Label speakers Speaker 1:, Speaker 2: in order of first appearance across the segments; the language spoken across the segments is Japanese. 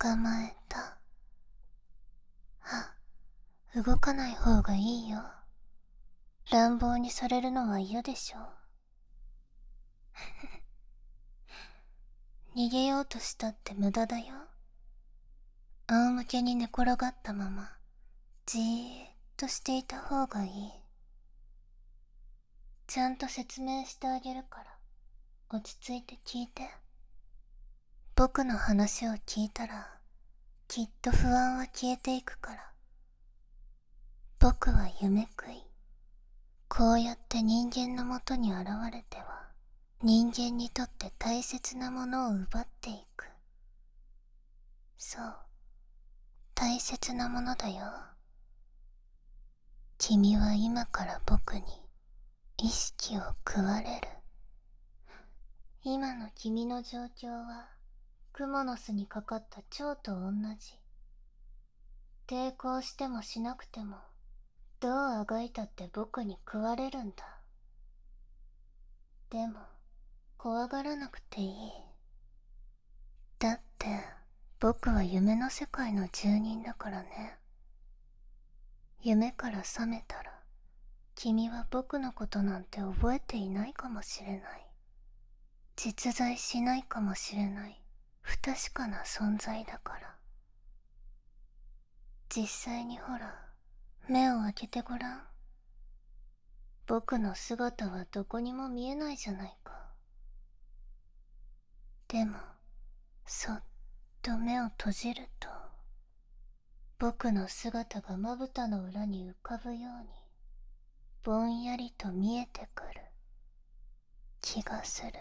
Speaker 1: 捕まえた。あ、動かない方がいいよ。乱暴にされるのは嫌でしょ。逃げようとしたって無駄だよ。仰向けに寝転がったまま、じーっとしていた方がいい。ちゃんと説明してあげるから、落ち着いて聞いて。僕の話を聞いたら、きっと不安は消えていくから。僕は夢食い。こうやって人間のもとに現れては、人間にとって大切なものを奪っていく。そう、大切なものだよ。君は今から僕に意識を食われる。今の君の状況は、クモの巣にかかった蝶と同じ。抵抗してもしなくても、どうあがいたって僕に食われるんだ。でも、怖がらなくていい。だって、僕は夢の世界の住人だからね。夢から覚めたら、君は僕のことなんて覚えていないかもしれない。実在しないかもしれない不確かな存在だから。実際にほら、目を開けてごらん。僕の姿はどこにも見えないじゃないか。でも、そっと目を閉じると、僕の姿がまぶたの裏に浮かぶように、ぼんやりと見えてくる気がする。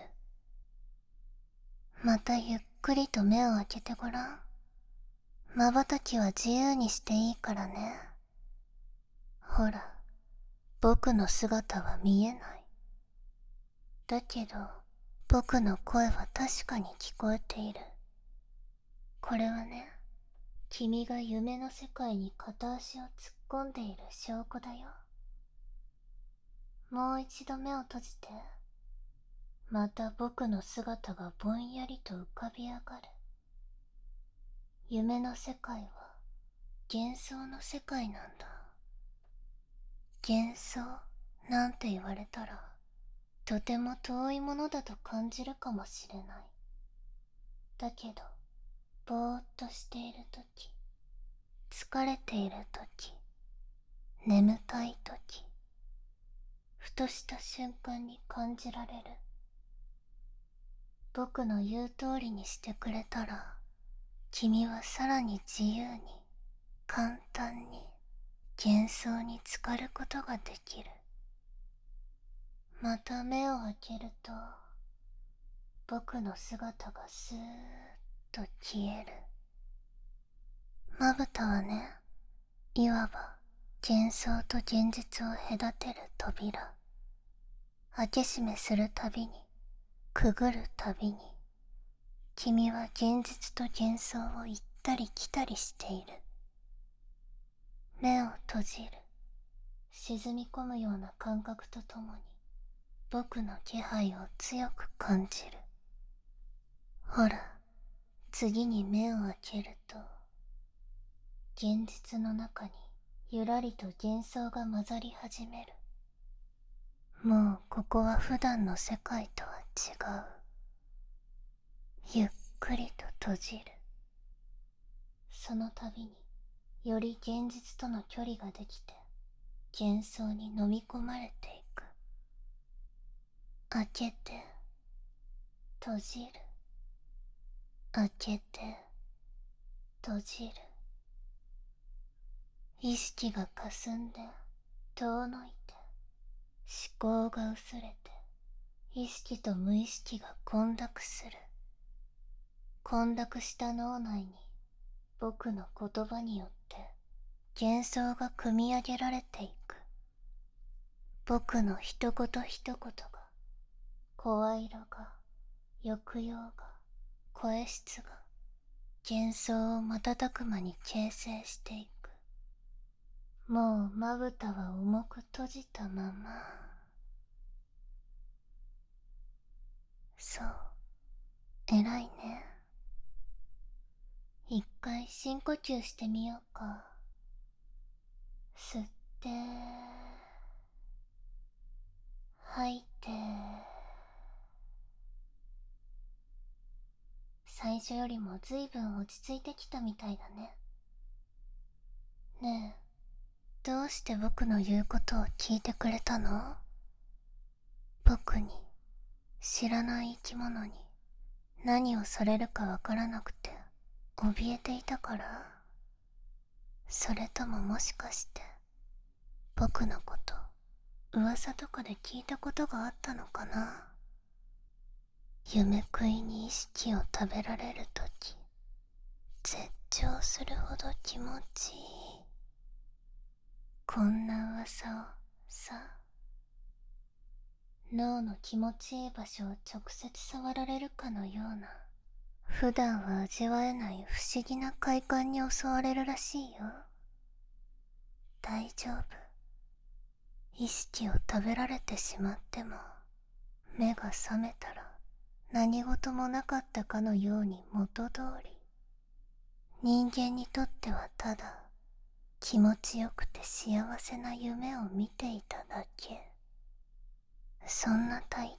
Speaker 1: またゆっくりと目を開けてごらん。瞬きは自由にしていいからね。ほら、僕の姿は見えない。だけど、僕の声は確かに聞こえている。これはね、君が夢の世界に片足を突っ込んでいる証拠だよ。もう一度目を閉じて。また僕の姿がぼんやりと浮かび上がる。夢の世界は幻想の世界なんだ。幻想なんて言われたら、とても遠いものだと感じるかもしれない。だけど、ぼーっとしているとき、疲れているとき、眠たいとき、ふとした瞬間に感じられる。僕の言う通りにしてくれたら、君はさらに自由に、簡単に幻想に浸かることができる。また目を開けると、僕の姿がスーッと消える。まぶたはね、いわば幻想と現実を隔てる扉。開け閉めするたびに、くぐるたびに、君は現実と幻想を行ったり来たりしている。目を閉じる。沈み込むような感覚とともに、僕の気配を強く感じる。ほら、次に目を開けると、現実の中にゆらりと幻想が混ざり始める。もうここは普段の世界とは違う。ゆっくりと閉じる。その度により現実との距離ができて、幻想に飲み込まれていく。開けて、閉じる。開けて、閉じる。意識が霞んで、遠のいて、思考が薄れて、意識と無意識が混濁する。混濁した脳内に、僕の言葉によって幻想が組み上げられていく。僕の一言一言が、声色が、抑揚が、声質が、幻想を瞬く間に形成していく。もうまぶたは重く閉じたまま。そう、偉いね。一回深呼吸してみようか。吸って、吐いて。最初よりもずいぶん落ち着いてきたみたいだね。ねえ、どうして僕の言うことを聞いてくれたの？僕に、知らない生き物に、何をされるかわからなくて、怯えていたから？それとももしかして、僕のこと、噂とかで聞いたことがあったのかな？夢食いに意識を食べられるとき、絶頂するほど気持ちいい。こんな噂をさ、脳の気持ちいい場所を直接触られるかのような、普段は味わえない不思議な快感に襲われるらしいよ。大丈夫。意識を食べられてしまっても、目が覚めたら何事もなかったかのように元通り。人間にとってはただ気持ちよくて幸せな夢を見ていただけ。そんな体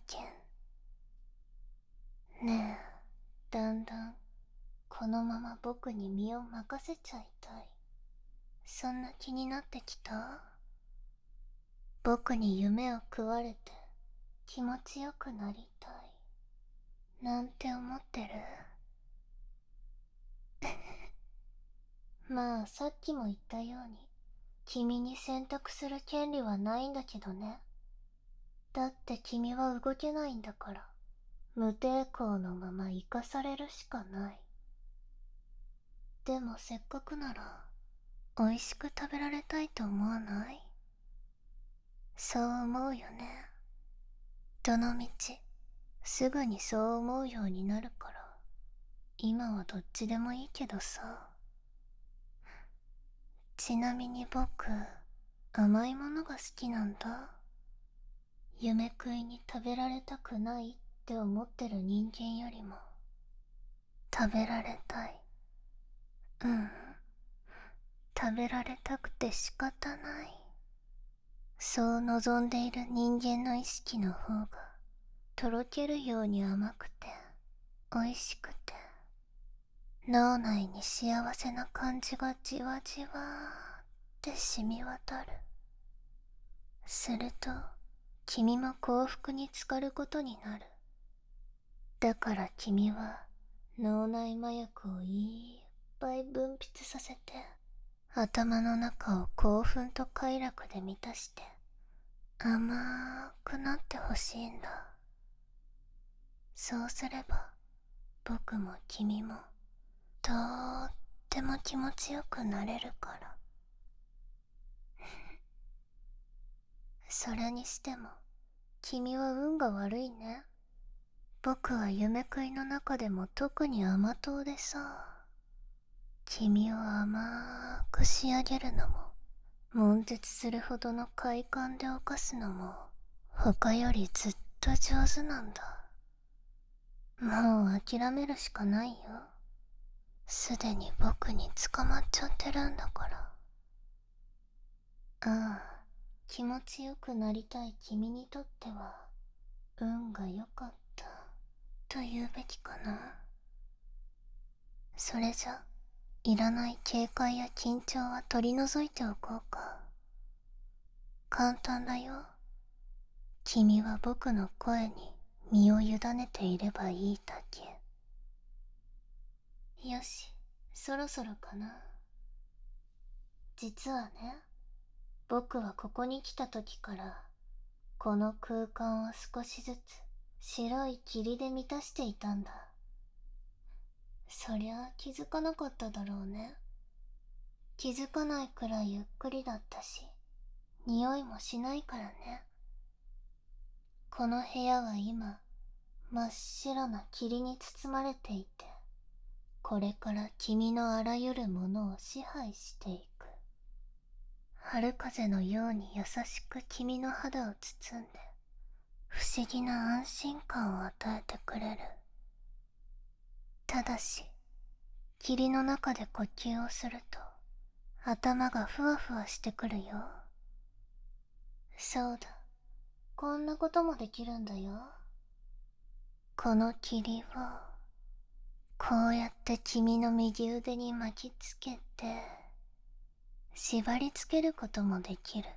Speaker 1: 験。ねえ、だんだんこのまま僕に身を任せちゃいたい。そんな気になってきた？僕に夢を食われて気持ちよくなりたいなんて思ってる？まあさっきも言ったように君に選択する権利はないんだけどね。だって君は動けないんだから、無抵抗のまま生かされるしかない。でもせっかくなら美味しく食べられたいと思わない？そう思うよね。どのみちすぐにそう思うようになるから、今はどっちでもいいけどさ。ちなみに僕、甘いものが好きなんだ。夢食いに食べられたくないって思ってる人間よりも、食べられたい。うん、食べられたくて仕方ない。そう望んでいる人間の意識の方が、とろけるように甘くて、美味しくて、脳内に幸せな感じがじわじわーって染み渡る。すると、君も幸福に浸かることになる。だから君は脳内麻薬をいっぱい分泌させて、頭の中を興奮と快楽で満たして甘くなってほしいんだ。そうすれば僕も君もとっても気持ちよくなれるから。それにしても君は運が悪いね。僕は夢食いの中でも特に甘党でさ、君を甘く仕上げるのも、悶絶するほどの快感で犯すのも、他よりずっと上手なんだ。もう諦めるしかないよ。すでに僕に捕まっちゃってるんだから。ああ、気持ちよくなりたい君にとっては、運が良かったと言うべきかな。それじゃ、いらない警戒や緊張は取り除いておこうか。簡単だよ。君は僕の声に身を委ねていればいいだけ。よし、そろそろかな。実はね、僕はここに来た時から、この空間を少しずつ白い霧で満たしていたんだ。そりゃ気づかなかっただろうね。気づかないくらいゆっくりだったし、匂いもしないからね。この部屋は今、真っ白な霧に包まれていて、これから君のあらゆるものを支配していく。春風のように優しく君の肌を包んで、不思議な安心感を与えてくれる。ただし、 霧の中で呼吸をすると頭がふわふわしてくるよ。そうだ、こんなこともできるんだよ。この霧をこうやって君の右腕に巻きつけて縛り付けることもできる。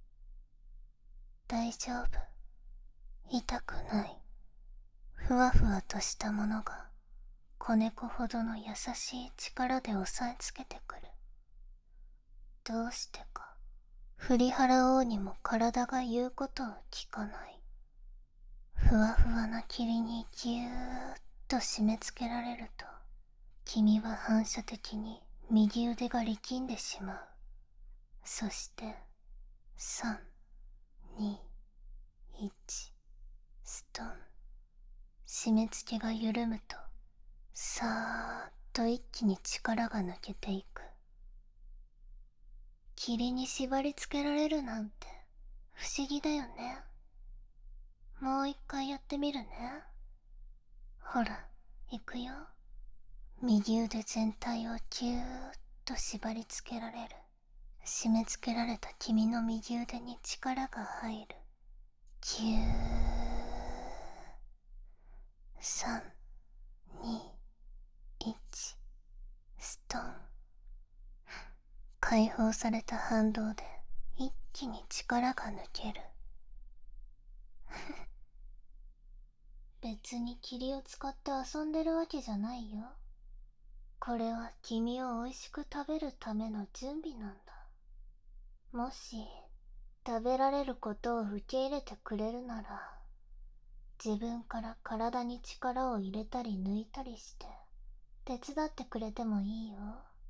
Speaker 1: 大丈夫、痛くない。ふわふわとしたものが子猫ほどの優しい力で押さえつけてくる。どうしてか振り払おうにも体が言うことを聞かない。ふわふわな霧にぎゅーっと締め付けられると、君は反射的に右腕が力んでしまう。そして3、2、1、ストン。締め付けが緩むとさーっと一気に力が抜けていく。霧に縛り付けられるなんて不思議だよね。もう一回やってみるね。ほら、行くよ。右腕全体をぎゅーっと縛り付けられる。締め付けられた君の右腕に力が入る。ぎゅー。3、2、1、ストン。解放された反動で一気に力が抜ける。別に霧を使って遊んでるわけじゃないよ。これは君を美味しく食べるための準備なんだ。もし食べられることを受け入れてくれるなら、自分から体に力を入れたり抜いたりして手伝ってくれてもいいよ。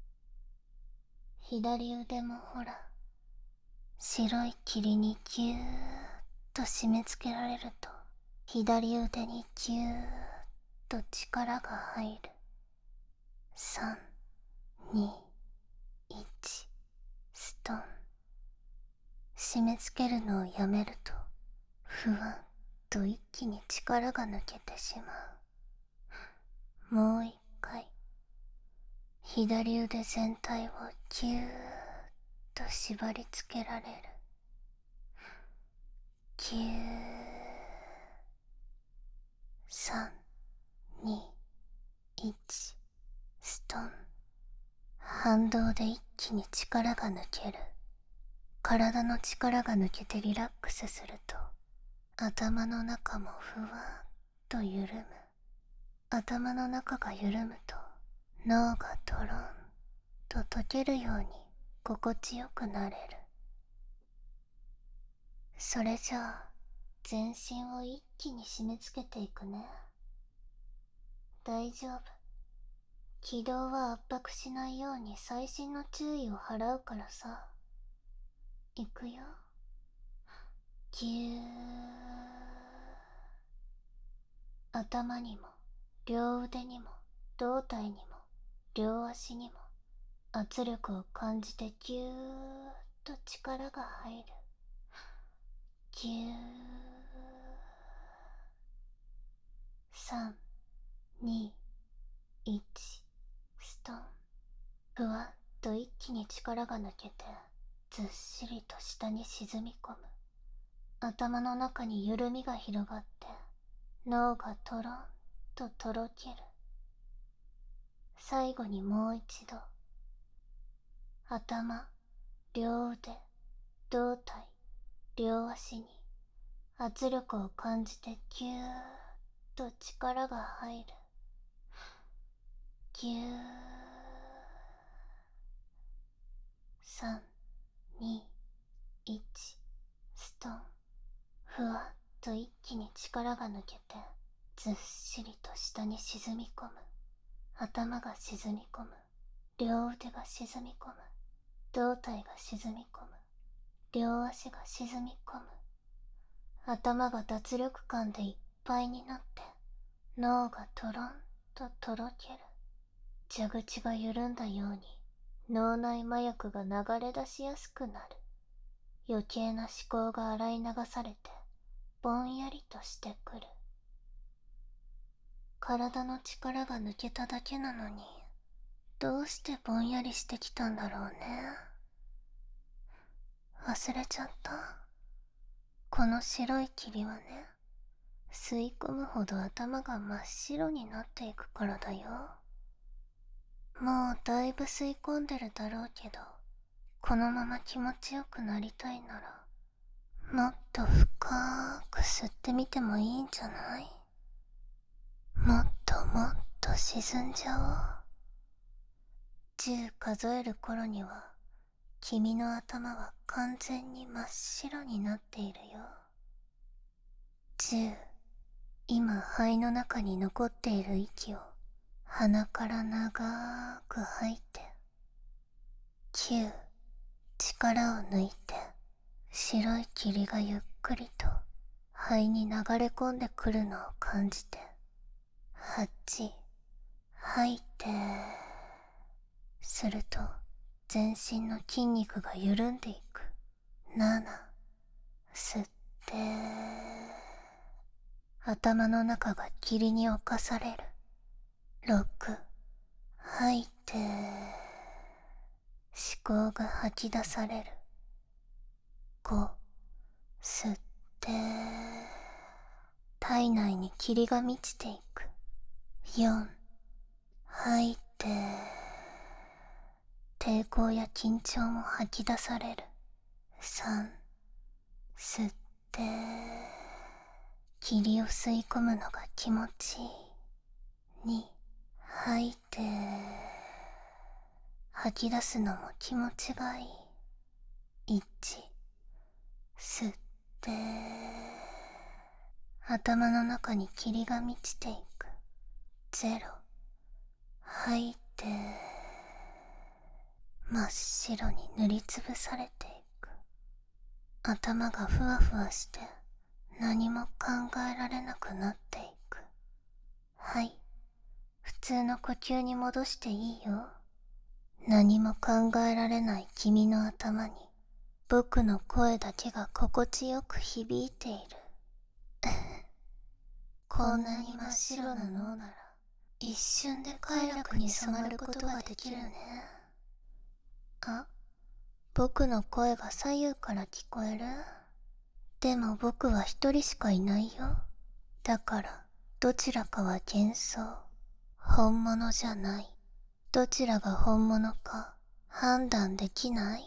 Speaker 1: 左腕もほら、白い霧にぎゅーっと締め付けられると、左腕にぎゅーっと力が入る。3、2、1、ストン。締め付けるのをやめると、ふわっと一気に力が抜けてしまう。もう一回、左腕全体をぎゅーっと縛り付けられる。ぎゅー。3、2、1、ストン。反動で一気に力が抜ける。体の力が抜けてリラックスすると、頭の中もふわっと緩む。頭の中が緩むと、脳がドロンと溶けるように心地よくなれる。それじゃあ、全身を一気に締め付けていくね。大丈夫。気道は圧迫しないように細心の注意を払うからさ。いくよ。ぎゅー。頭にも、両腕にも、胴体にも、両足にも、圧力を感じてぎゅーっと力が入る。ぎゅー。3、2、1、ストン。ふわっと一気に力が抜けて、ずっしりと下に沈み込む。頭の中に緩みが広がって、脳がトロンととろける。最後にもう一度。頭、両腕、胴体、両足に圧力を感じてぎゅーっと力が入る。ぎゅー。3、2、1、ストン。ふわっと一気に力が抜けて、ずっしりと下に沈み込む。頭が沈み込む。両腕が沈み込む。胴体が沈み込む。両足が沈み込む。頭が脱力感でいっぱいになって、脳がトロンととろける。蛇口が緩んだように脳内麻薬が流れ出しやすくなる。余計な思考が洗い流されて、ぼんやりとしてくる。体の力が抜けただけなのに、 どうしてぼんやりしてきたんだろうね。忘れちゃった。この白い霧はね、吸い込むほど頭が真っ白になっていくからだよ。もうだいぶ吸い込んでるだろうけど、このまま気持ちよくなりたいなら、もっと深く吸ってみてもいいんじゃない？もっともっと沈んじゃおう。10数える頃には、君の頭は完全に真っ白になっているよ。10、今肺の中に残っている息を鼻から長く吐いて。9、力を抜いて白い霧がゆっくりと肺に流れ込んでくるのを感じて。8、吐いて。すると全身の筋肉が緩んでいく。7、吸って。頭の中が霧に侵される。6、吐いて。思考が吐き出される。5、吸って。体内に霧が満ちていく。4、吐いて。抵抗や緊張も吐き出される。3、吸って。霧を吸い込むのが気持ちいい。2、吐いて。吐き出すのも気持ちがいい。1、吸って。頭の中に霧が満ちていく。0、吐いて。真っ白に塗りつぶされていく。頭がふわふわして何も考えられなくなっていく。はい、普通の呼吸に戻していいよ。何も考えられない君の頭に僕の声だけが心地よく響いている。こんなに真っ白な脳なら一瞬で快楽に染まることができるね。あ、僕の声が左右から聞こえる？でも僕は一人しかいないよ。だからどちらかは幻想、本物じゃない。どちらが本物か判断できない？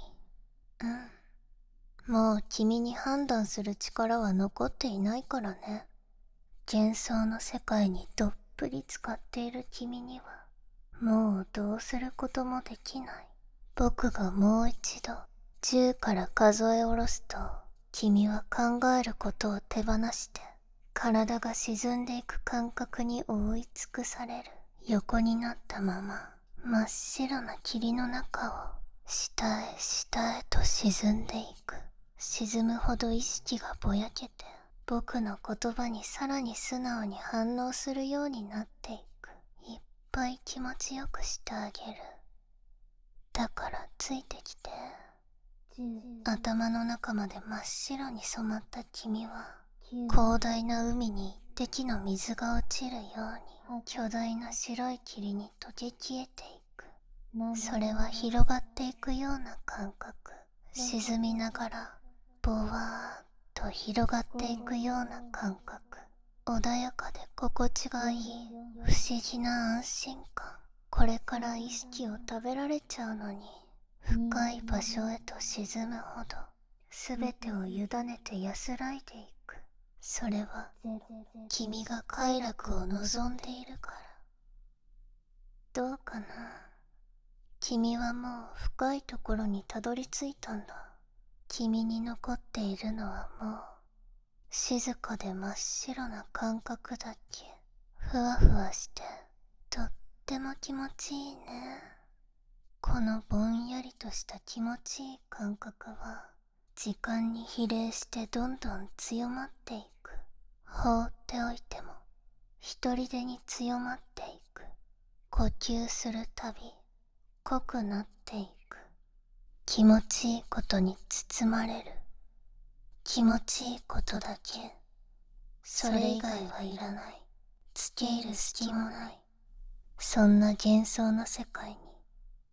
Speaker 1: もう君に判断する力は残っていないからね。幻想の世界にどっぷり浸かっている君にはもうどうすることもできない。僕がもう一度10から数え下ろすと、君は考えることを手放して体が沈んでいく感覚に覆い尽くされる。横になったまま真っ白な霧の中を下へ下へと沈んでいく。沈むほど意識がぼやけて、僕の言葉にさらに素直に反応するようになっていく。いっぱい気持ちよくしてあげる。だからついてきて。頭の中まで真っ白に染まった君は、広大な海に一滴の水が落ちるように巨大な白い霧に溶け消えていく。それは広がっていくような感覚。沈みながらぼわーっと広がっていくような感覚。穏やかで心地がいい不思議な安心感。これから意識を食べられちゃうのに、深い場所へと沈むほど全てを委ねて安らいでいく。それは君が快楽を望んでいるから。どうかな？君はもう深いところにたどり着いたんだ。君に残っているのはもう静かで真っ白な感覚だけ。ふわふわしてとっても気持ちいいね。このぼんやりとした気持ちいい感覚は時間に比例してどんどん強まっていく。放っておいても一人でに強まっていく。呼吸するたび濃くなっていく。気持ちいいことに包まれる。気持ちいいことだけ。それ以外はいらない。付け入る隙もない。そんな幻想の世界に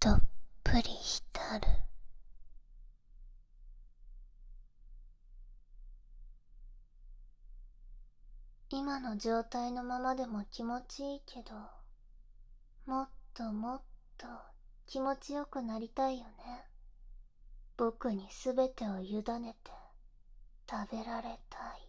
Speaker 1: どっぷり浸る。今の状態のままでも気持ちいいけど、もっともっと気持ちよくなりたいよね。僕にすべてを委ねて食べられたい。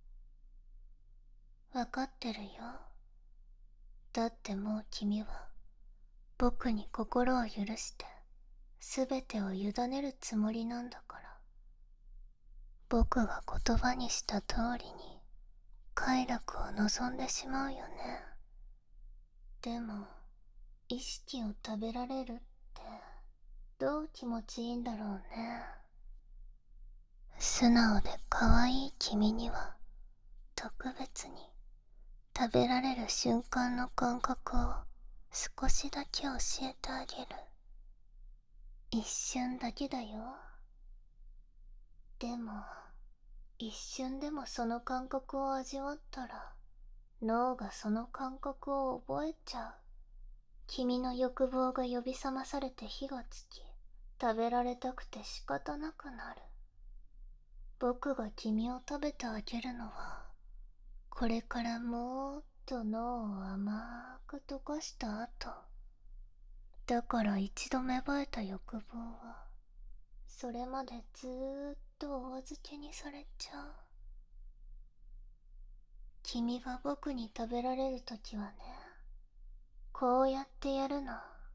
Speaker 1: わかってるよ。だってもう君は僕に心を許してすべてを委ねるつもりなんだから。僕が言葉にした通りに快楽を望んでしまうよね。でも意識を食べられるってどう気持ちいいんだろうね。素直で可愛い君には特別に食べられる瞬間の感覚を少しだけ教えてあげる。一瞬だけだよ。でも一瞬でもその感覚を味わったら脳がその感覚を覚えちゃう。君の欲望が呼び覚まされて火がつき、食べられたくて仕方なくなる。僕が君を食べてあげるのは、これからもっと脳を甘く溶かした後。だから一度芽生えた欲望は、それまでずーっとお預けにされちゃう。君が僕に食べられるときはね、こうやってやるの。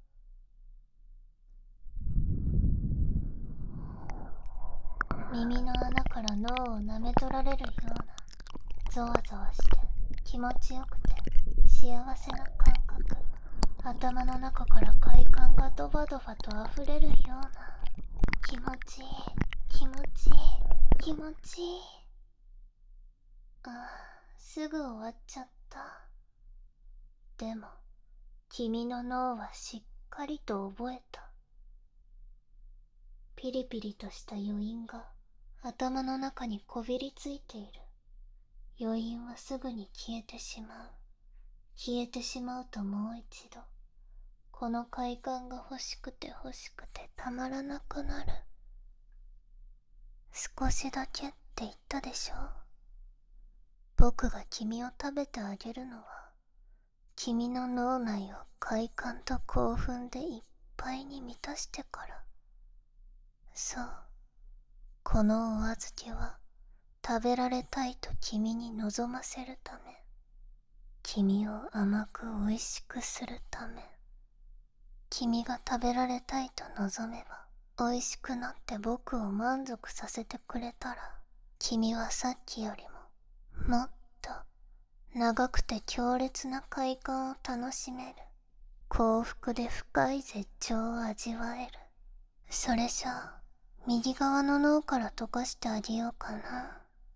Speaker 1: 耳の穴から脳を舐め取られるような、ゾワゾワして気持ちよくて幸せな感覚。頭の中から快感がドバドバと溢れるような、気持ちいい、気持ちいい、気持ちいい。ああ、すぐ終わっちゃった。でも君の脳はしっかりと覚えた。ピリピリとした余韻が頭の中にこびりついている。余韻はすぐに消えてしまう。消えてしまうともう一度、この快感が欲しくて欲しくてたまらなくなる。少しだけって言ったでしょ。僕が君を食べてあげるのは、君の脳内を快感と興奮でいっぱいに満たしてから。そう、このお預けは食べられたいと君に望ませるため、君を甘く美味しくするため。君が食べられたいと望めば、美味しくなって僕を満足させてくれたら、君はさっきよりももっと長くて強烈な快感を楽しめる。幸福で深い絶頂を味わえる。それじゃあ右側の脳から溶かしてあげようかな。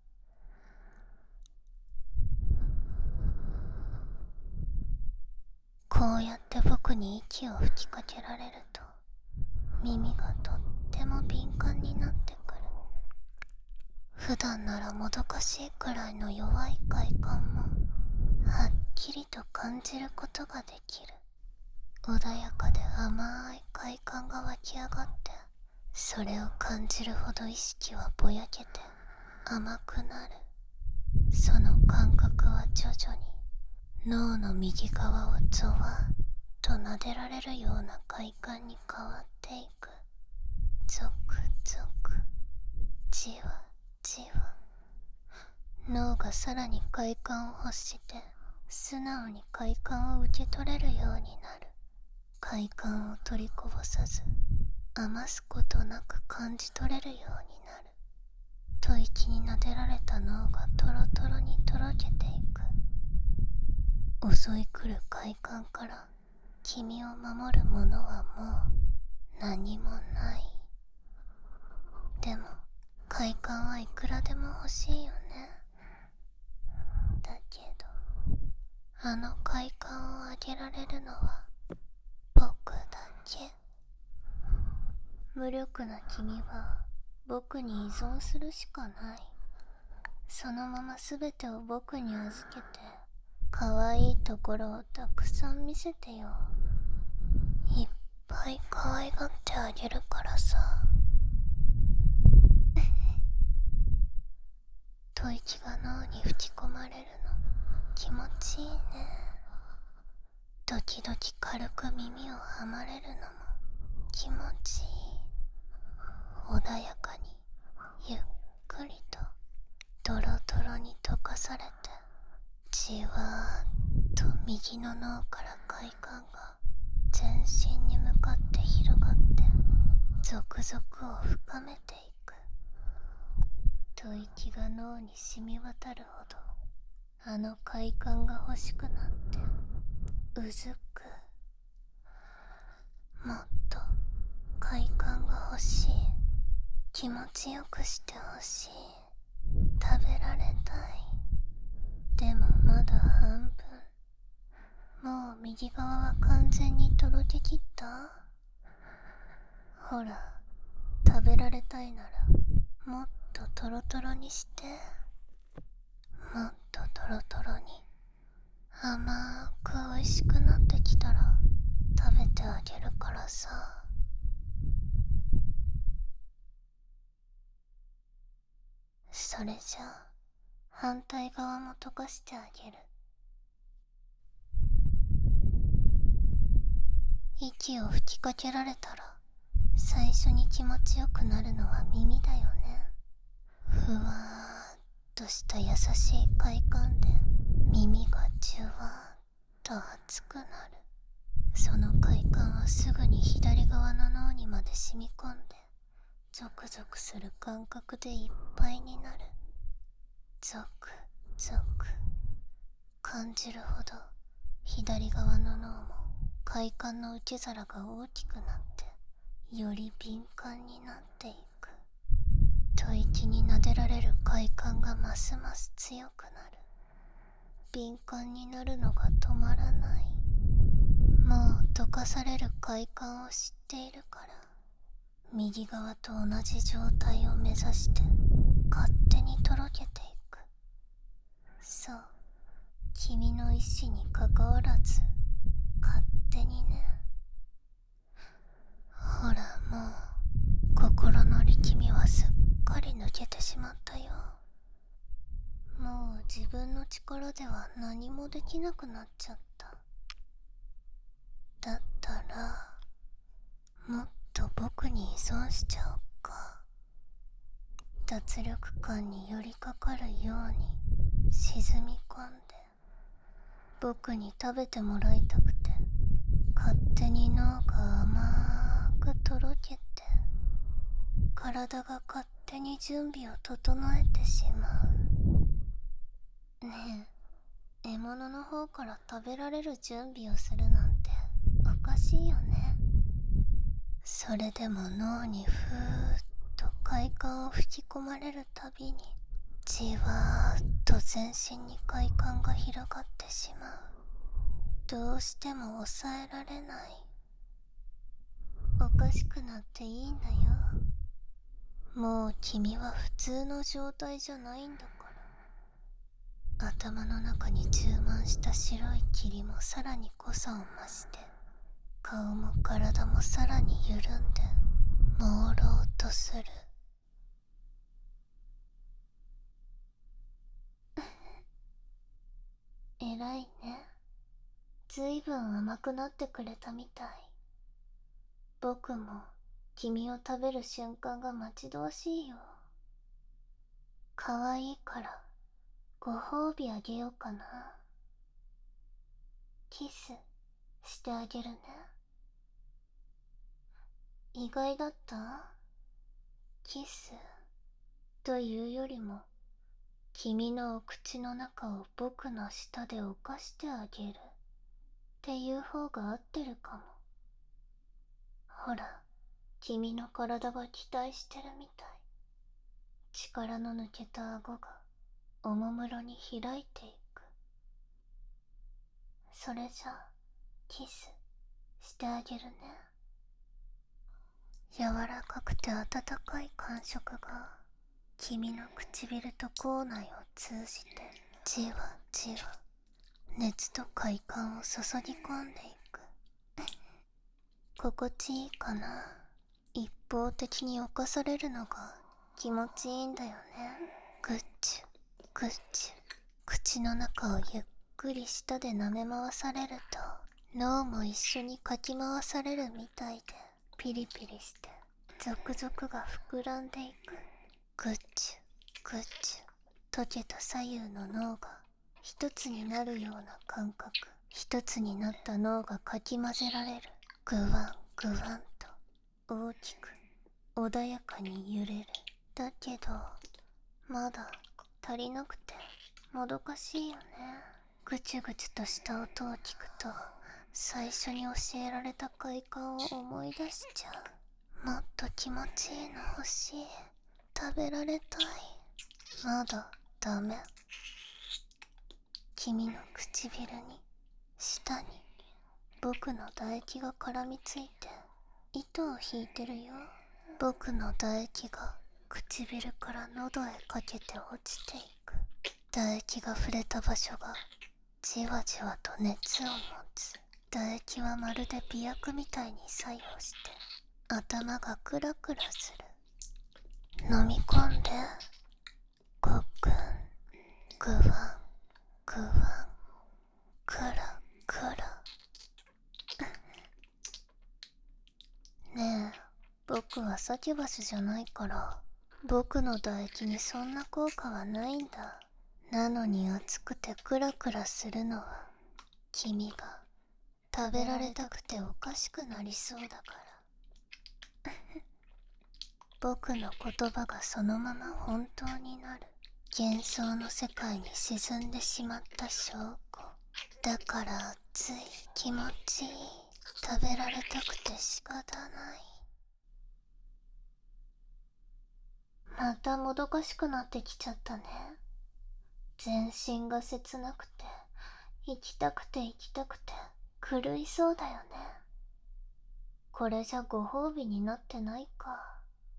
Speaker 1: こうやって僕に息を吹きかけられると、耳がとっても敏感になってくる。普段ならもどかしいくらいの弱い快感もはっきりと感じることができる。穏やかで甘い快感が湧き上がって、それを感じるほど意識はぼやけて甘くなる。その感覚は徐々に脳の右側をゾワッと撫でられるような快感に変わっていく。ゾクゾク、じわじわ。脳がさらに快感を欲して素直に快感を受け取れるようになる。快感を取りこぼさず余すことなく感じ取れるようになる。吐息に撫でられた脳がトロトロにとろけていく。襲い来る快感から君を守るものはもう何もない。でも快感はいくらでも欲しいよね。だけどあの快感をあげられるのは僕だけ。無力な君は僕に依存するしかない。そのまま全てを僕に預けて、可愛いところをたくさん見せてよ。いっぱい可愛がってあげるからさ。吐息が脳に吹き込まれるの気持ちいいね。時々軽く耳をはまれるのも気持ちいい。穏やかにゆっくりとドロドロに溶かされて、じわーっと右の脳から快感が全身に向かって広がって、続々を深めていく。吐息が脳に染み渡るほどあの快感が欲しくなってうずく。もっと快感が欲しい。気持ちよくしてほしい。食べられたい。でもまだ半分。もう右側は完全にとろけきった。ほら、食べられたいならもっとトロトロにして。もっとトロトロに甘く美味しくなってきたら食べてあげるからさ。それじゃあ反対側も溶かしてあげる。息を吹きかけられたら最初に気持ちよくなるのは耳だよね。ふわーっとした優しい快感で耳がじゅわーっと熱くなる。その快感はすぐに左側の脳にまで染み込んで、ゾクゾクする感覚でいっぱいになる。ゾクゾク感じるほど左側の脳も快感の受け皿が大きくなって、より敏感になっていく。吐息に撫でられる快感がますます強くなる。敏感になるのが止まらない。もう溶かされる快感を知っているから、右側と同じ状態を目指して勝手にとろけていく。そう、君の意志にかかわらず勝手にね。ほら、もう心の力みはすっかり抜けてしまったよ。もう自分の力では何もできなくなっちゃった。だったらもっと僕に依存しちゃおっか。脱力感に寄りかかるように沈み込んで、僕に食べてもらいたくて勝手に脳が甘くとろけて、体が勝手に準備を整えてしまう。ねえ、獲物の方から食べられる準備をするなんておかしいよね。それでも脳にふーっと快感を吹き込まれるたびに、じわーっと全身に快感が広がってしまう。どうしても抑えられない。おかしくなっていいんだよ。もう君は普通の状態じゃないんだから。頭の中に充満した白い霧もさらに濃さを増して、顔も体もさらに緩んで朦朧とする。えらいね。ずいぶん甘くなってくれたみたい。僕も君を食べる瞬間が待ち遠しいよ。かわいいからご褒美あげようかな。キスしてあげるね。意外だった？キスというよりも、君のお口の中を僕の舌で犯してあげるっていう方が合ってるかも。ほら、君の体が期待してるみたい。力の抜けた顎がおもむろに開いていく。それじゃあキスしてあげるね。柔らかくて温かい感触が君の唇と口内を通じてじわじわ熱と快感を注ぎ込んでいく。 心地いいかな。一方的に侵されるのが気持ちいいんだよね。ぐっちゅぐっちゅ、口の中をゆっくり舌で舐め回されると脳も一緒にかき回されるみたいで、ピリピリしてゾクゾクが膨らんでいく。ぐっちゅぐっちゅ、溶けた左右の脳が一つになるような感覚。一つになった脳がかき混ぜられる。ぐわんぐわんと大きく穏やかに揺れる。だけどまだ足りなくてもどかしいよね。ぐちゅぐちゅとした音を聞くと最初に教えられた快感を思い出しちゃう。もっと気持ちいいの欲しい。食べられたい。まだダメ。君の唇に舌に僕の唾液が絡みついて糸を引いてるよ。僕の唾液が唇から喉へかけて落ちていく。唾液が触れた場所がじわじわと熱を持つ。唾液はまるで媚薬みたいに作用して頭がクラクラする。飲み込んで。ごっくん、ぐわんぐわん、クラクラ。ねえ、僕はサキュバスじゃないから僕の唾液にそんな効果はないんだ。なのに熱くてクラクラするのは君が食べられたくておかしくなりそうだから。僕の言葉がそのまま本当になる。幻想の世界に沈んでしまった証拠だから、熱い、気持ちいい、食べられたくて仕方ない。またもどかしくなってきちゃったね。全身が切なくて行きたくて行きたくて狂いそうだよね。これじゃご褒美になってないか。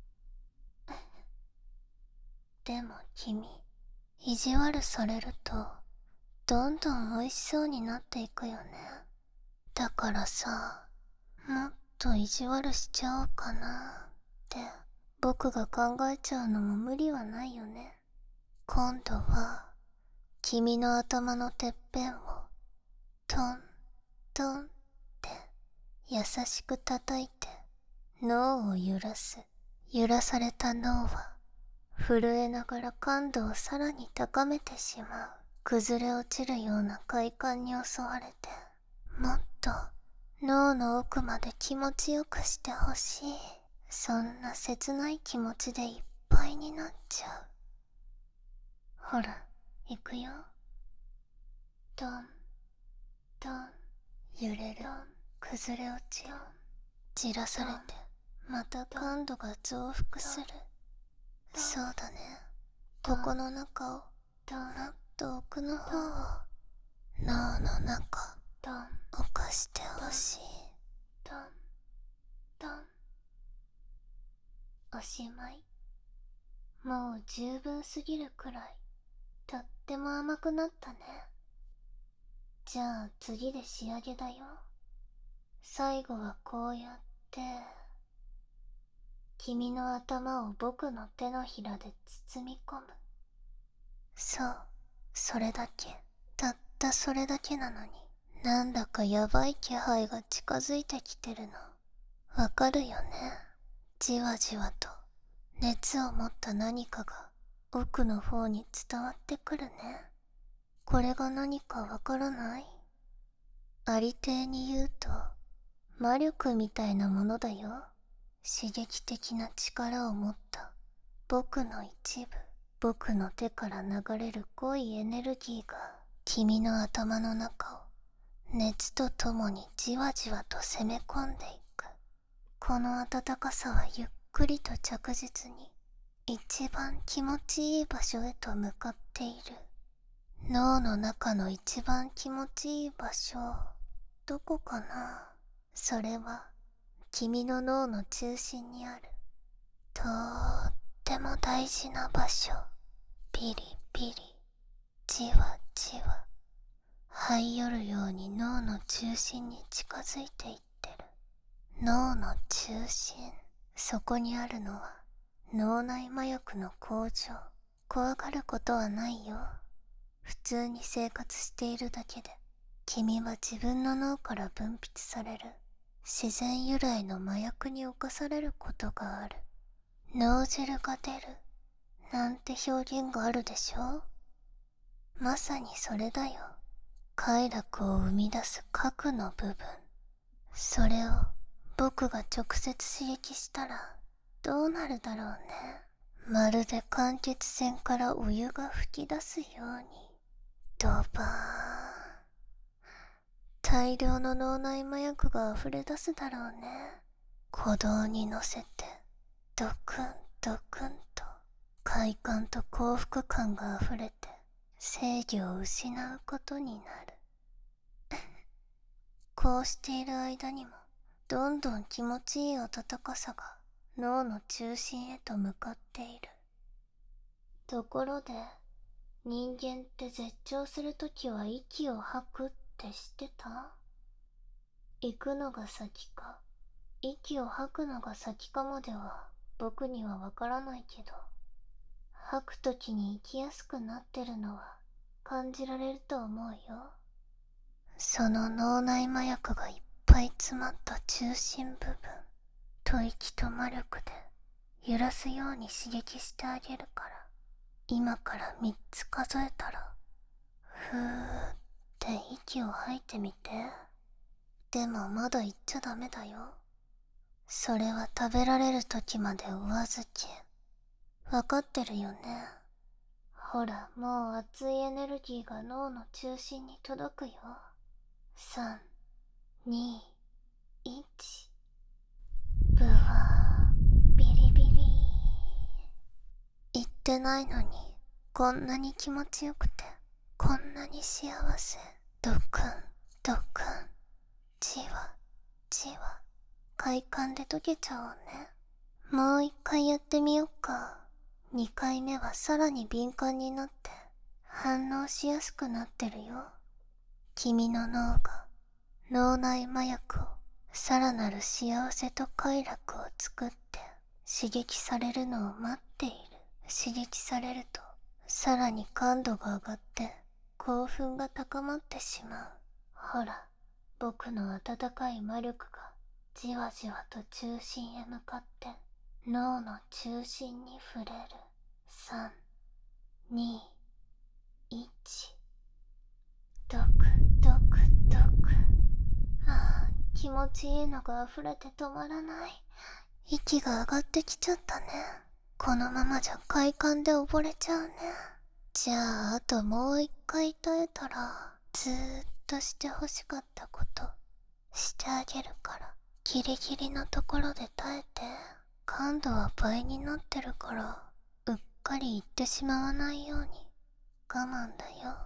Speaker 1: でも君、意地悪されるとどんどん美味しそうになっていくよね。だからさ、もっと意地悪しちゃおうかなって僕が考えちゃうのも無理はないよね。今度は君の頭のてっぺんをトントンって優しく叩いて脳を揺らす。揺らされた脳は震えながら感度をさらに高めてしまう。崩れ落ちるような快感に襲われて、もっと脳の奥まで気持ちよくしてほしい。そんな切ない気持ちでいっぱいになっちゃう。ほら、行くよ。トントン、揺れる、崩れ落ちる、じらされてまた感度が増幅する。そうだね。ここの中を、もっと奥の方を、脳の中犯してほしい。おしまい。もう十分すぎるくらいとっても甘くなったね。じゃあ次で仕上げだよ。最後はこうやって君の頭を僕の手のひらで包み込む。そう、それだけ。たったそれだけなのに、なんだかヤバい気配が近づいてきてるのわかるよね。じわじわと熱を持った何かが奥の方に伝わってくるね。これが何かわからない？ありていに言うと魔力みたいなものだよ。刺激的な力を持った僕の一部。僕の手から流れる濃いエネルギーが君の頭の中を熱とともにじわじわと攻め込んでいく。この温かさはゆっくりと着実に一番気持ちいい場所へと向かっている。脳の中の一番気持ちいい場所、どこかな？それは君の脳の中心にあるとっても大事な場所。ピリピリ、じわじわ、這い寄るように脳の中心に近づいていってる。 脳の中心、そこにあるのは脳内麻薬の工場。怖がることはないよ。普通に生活しているだけで、君は自分の脳から分泌される自然由来の麻薬に侵されることがある。脳汁が出るなんて表現があるでしょ。まさにそれだよ。快楽を生み出す核の部分。それを僕が直接刺激したらどうなるだろうね。まるで間欠泉からお湯が噴き出すように。ドバーン。大量の脳内麻薬が溢れ出すだろうね。鼓動に乗せてドクンドクンと快感と幸福感が溢れて制御を失うことになる。こうしている間にもどんどん気持ちいい温かさが脳の中心へと向かっている。ところで、人間って絶頂するときは息を吐くって知ってた？行くのが先か、息を吐くのが先かまでは僕にはわからないけど、吐くときに生きやすくなってるのは感じられると思うよ。その脳内麻薬がいっぱい詰まった中心部分、吐息と魔力で揺らすように刺激してあげるから、今から3つ数えたら、ふーって息を吐いてみて。でもまだ言っちゃダメだよ。それは食べられる時までお預け。わかってるよね。ほら、もう熱いエネルギーが脳の中心に届くよ。3、2、1。ブワー、ビリビリ。言ってないのに、こんなに気持ちよくて、こんなに幸せ。ドクン、ドクン。じわ、じわ。快感で溶けちゃおうね。もう一回やってみよっか。2回目はさらに敏感になって反応しやすくなってるよ。君の脳が脳内麻薬をさらなる幸せと快楽を作って刺激されるのを待っている。刺激されるとさらに感度が上がって興奮が高まってしまう。ほら、僕の温かい魔力がじわじわと中心へ向かって脳の中心に触れる。3、2、1。ドクドクドク。ああ、気持ちいいのが溢れて止まらない。息が上がってきちゃったね。このままじゃ快感で溺れちゃうね。じゃあ、あともう一回耐えたらずーっとしてほしかったことしてあげるから、ギリギリのところで耐えて。感度は倍になってるから、うっかり言ってしまわないように我慢だよ。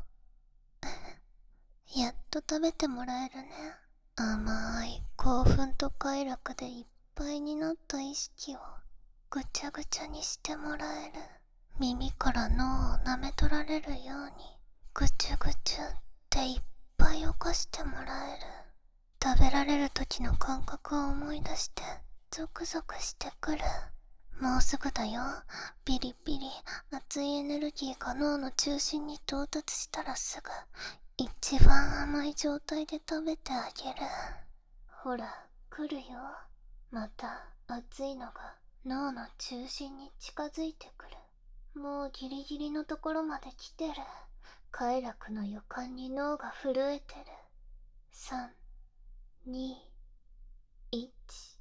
Speaker 1: やっと食べてもらえるね。甘い興奮と快楽でいっぱいになった意識をぐちゃぐちゃにしてもらえる。耳から脳を舐め取られるようにぐちゅぐちゅっていっぱい犯してもらえる。食べられる時の感覚を思い出してゾクゾクしてくる。もうすぐだよ。ビリビリ熱いエネルギーが脳の中心に到達したらすぐ一番甘い状態で食べてあげる。ほら、来るよ。また熱いのが脳の中心に近づいてくる。もうギリギリのところまで来てる。快楽の予感に脳が震えてる。3、2、1。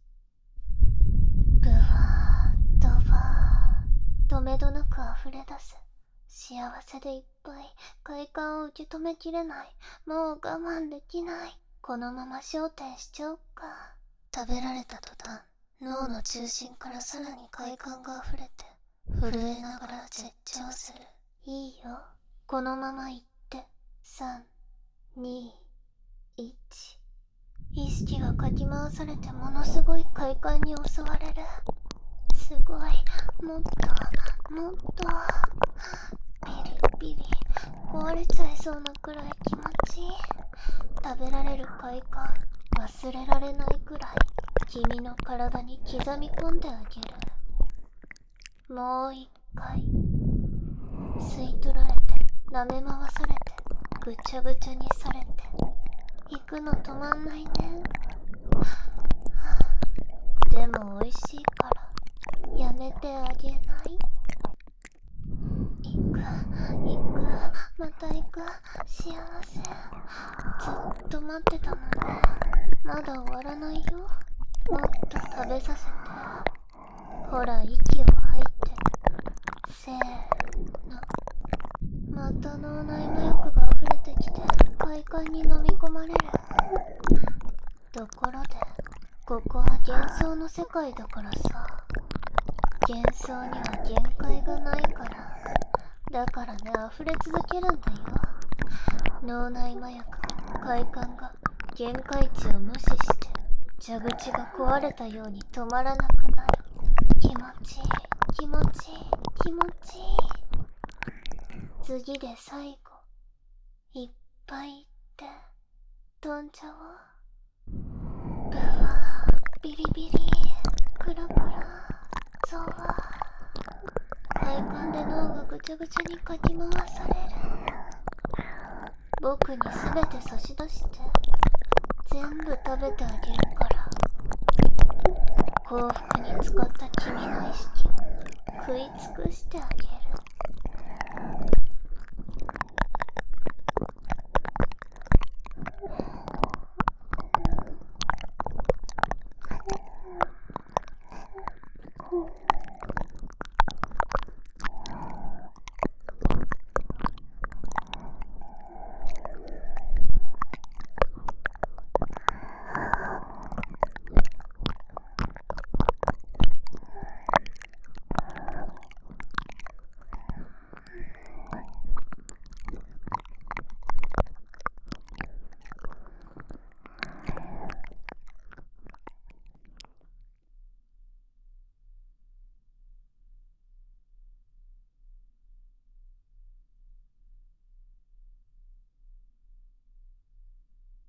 Speaker 1: ブワー、ドバー。止めどなく溢れ出す。幸せでいっぱい、快感を受け止めきれない。もう我慢できない。このまま焦点しちゃおっか。食べられた途端、脳の中心からさらに快感が溢れて、震えながら絶頂する。いいよ。このまま行って。3、2、1。意識がかき回されてものすごい快感に襲われる。すごい。もっと、もっと。ビリビリ。壊れちゃいそうなくらい気持ちいい。食べられる快感、忘れられないくらい。 君の体に刻み込んであげる。もう一回。吸い取られて、舐め回されて、ぐちゃぐちゃにされて。行くの止まんないね。でも美味しいからやめてあげない？行く、行く、また行く。幸せ。ずっと待ってたのね。まだ終わらないよ。もっと食べさせて。ほら、息を吐いて。せーの。また脳内麻薬が溢れてきて快感に飲み込まれる。ところで、ここは幻想の世界だからさ。幻想には限界がないから。だからね、溢れ続けるんだよ。脳内麻薬、快感が限界値を無視して蛇口が壊れたように止まらなくなる。気持ちいい、気持ちいい、気持ちいい。次で最後、いっぱいいって飛んじゃおう。ブワー、ビリビリ、クラクラ、ゾワー。快感で脳がぐちゃぐちゃにかき回される。僕にすべて差し出して全部食べてあげるから。幸福に使った君の意識を食い尽くしてあげる。